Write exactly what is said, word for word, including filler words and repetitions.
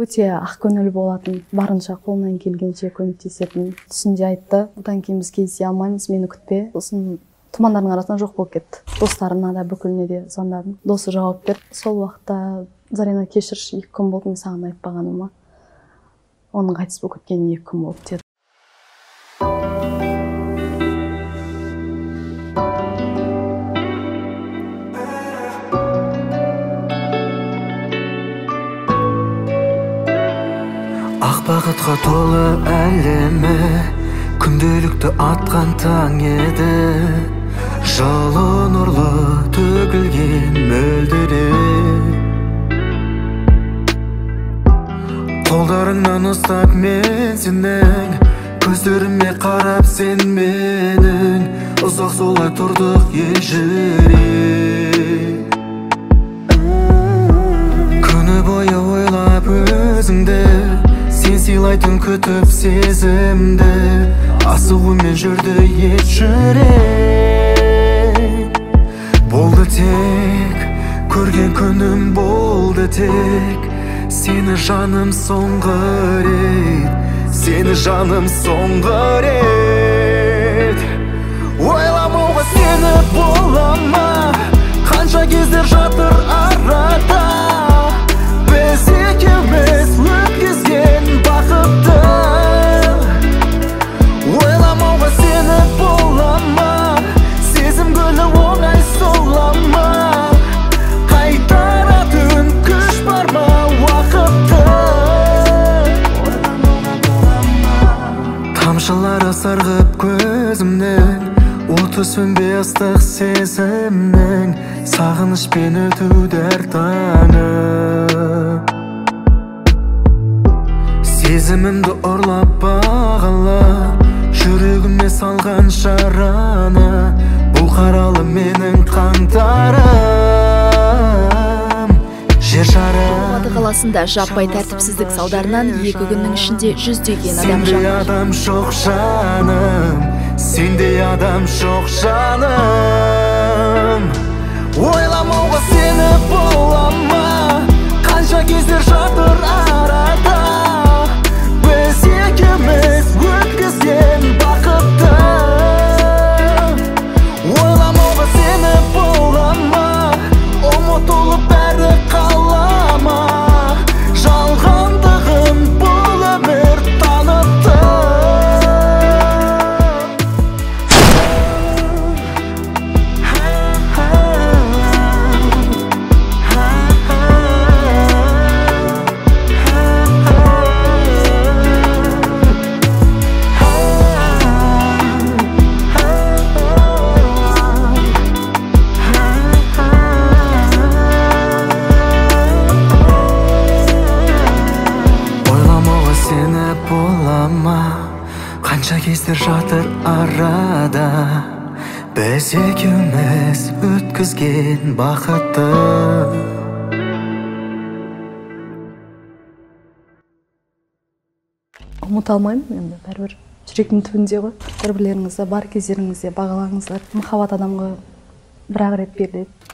өте ақ көңіл болатын, барынша қолынан келгенше көмектесетін түсінде айтты. Бұдан кейін біз кездесе алмаймыз, мені күтпе. Сосын тұмандардың арасынан жоқ болып кетті. Достарына да бүкіліне де звондадым. Досы жауап берді. Сол уақытта Зарина, кешірші, екі күн болды мен саған айтпағаныма. Оның қайтыс болып кеткеніне екі күн болды деді. Ақ бақытқа толы әлемі, күнделікті атқан таң еді. Жылы нұрлы төгілген мөлдіреп, қолдарыңнан ұстап мен сенің, көздеріме қарап сен менің, ұзақ солай тұрдық елжіреп. Күні бойы ойлап өзіңді, сен сыйлайтын күтіп сезімді, асығумен жүрді ет жүрек. Болды тек, көрген күнім болды тек, сені жаным соңғы рет, сені жаным соңғы рет. Ойламауға сені болама, қанша кездер жатыр арада, біз екеуміз өткізген бақытты. Ойламауға сені болама, сезім гүлі оңай солама, қайтаратын күш бар ма уақытты. Тамшылары сырғып көзімнің, оты сөнбей ыстық сезімнің, сағынышпен өтудер таңы. Сезімімді ұрлап бағала, жүрегіме салған жараны, бұл қаралы менің қаңтарым. Жер шары Алматы қаласында жаппай тәртіпсіздік салдарынан екі күннің ішінде жүздеген адам Сенде адам жоқ жаным, сенде адам жоқ жаным. Ойламауға сені болама, қанша кездер жатыр арада, біз екеуміз өткізген бақытты. Ойламауға сені болама, ұмытылып бәрі қалама, жалғандығын бұл өмір танытты. Қанша кездер жатыр арада, біз екеуміз өткізген бақытты. Ұмыта алмаймын енді, бәрібір жүректің түбінде ғой. Бір-бірлеріңізді бар кездеріңізде бағалаңыздар. Махаббат адамға бір-ақ рет беріледі.